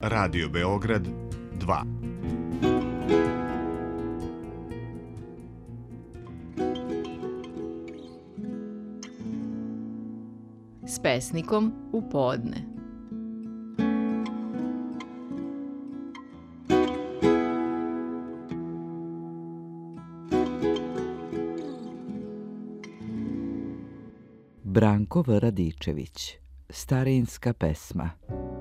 Radio Beograd 2. S pesnikom u podne. Branko V. Radičević. Starinska pesma.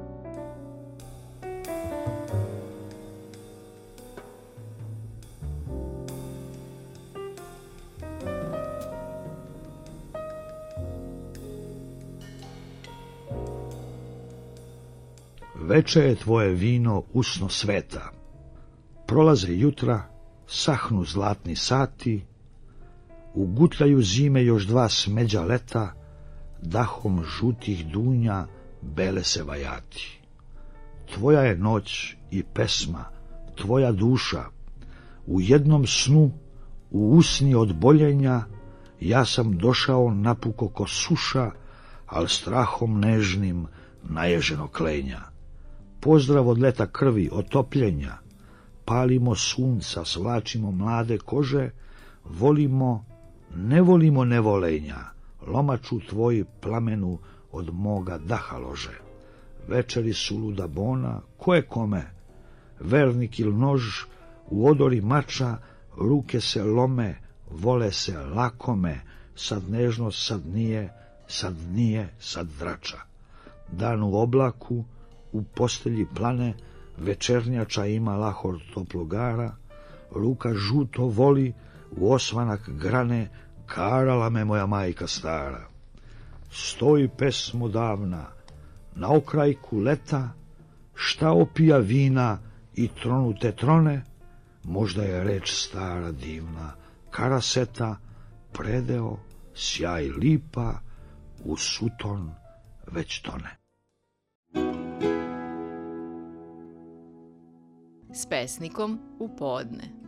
Veče je tvoje vino usno sveta. Prolaze jutra, sahnu zlatni sati, ugutljaju zime još dva smeđa leta, dahom žutih dunja bele se vajati. Tvoja je noć i pesma, tvoja duša, u jednom snu, u usni od boljenja, ja sam došao napuko ko suša, al strahom nežnim naježeno klenja. Pozdrav od leta krvi, otopljenja, palimo sunca, svlačimo mlade kože, volimo, ne volimo nevolenja, lomaču tvoji plamenu od moga daha lože. Večeri su luda bona, ko je kome, vernik il nož, u odori mača, ruke se lome, vole se lakome, sad nežnost, sad nije, sad drača. Dan u oblaku, u postelji plane, večernjača ima lahor toplogara, ruka žuto voli, u osvanak grane, karala me moja majka stara. Stoji pesmo davna, na okrajku leta, šta opija vina i tronute trone, možda je reč stara divna, karaseta, predeo, sjaj lipa, u suton već tone. S pesnikom u podne.